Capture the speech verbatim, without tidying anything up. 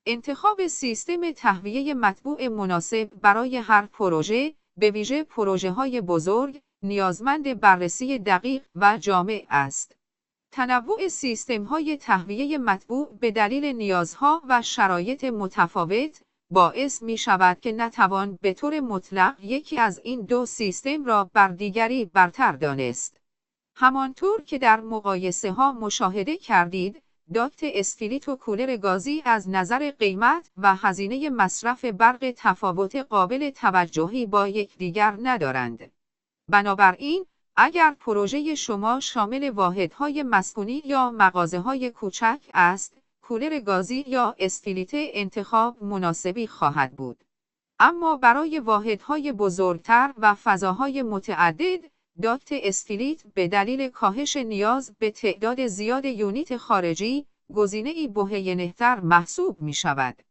انتخاب سیستم تهویه مطبوع مناسب برای هر پروژه، به ویژه پروژه‌های بزرگ، نیازمند بررسی دقیق و جامع است. تنوع سیستم‌های تهویه مطبوع به دلیل نیازها و شرایط متفاوت باعث می‌شود که نتوان به طور مطلق یکی از این دو سیستم را بر دیگری برتر دانست. همانطور که در مقایسه‌ها مشاهده کردید، داکت اسفلیت و کولر گازی از نظر قیمت و هزینه مصرف برق تفاوت قابل توجهی با یکدیگر ندارند. بنابراین، اگر پروژه شما شامل واحدهای مسکونی یا مغازه‌های کوچک است، کولر گازی یا اسفلیت انتخاب مناسبی خواهد بود. اما برای واحدهای بزرگتر و فضاهای متعدد، داکت اسفلیت به دلیل کاهش نیاز به تعداد زیاد یونیت خارجی، گزینه‌ای بهینه‌تر محسوب می‌شود.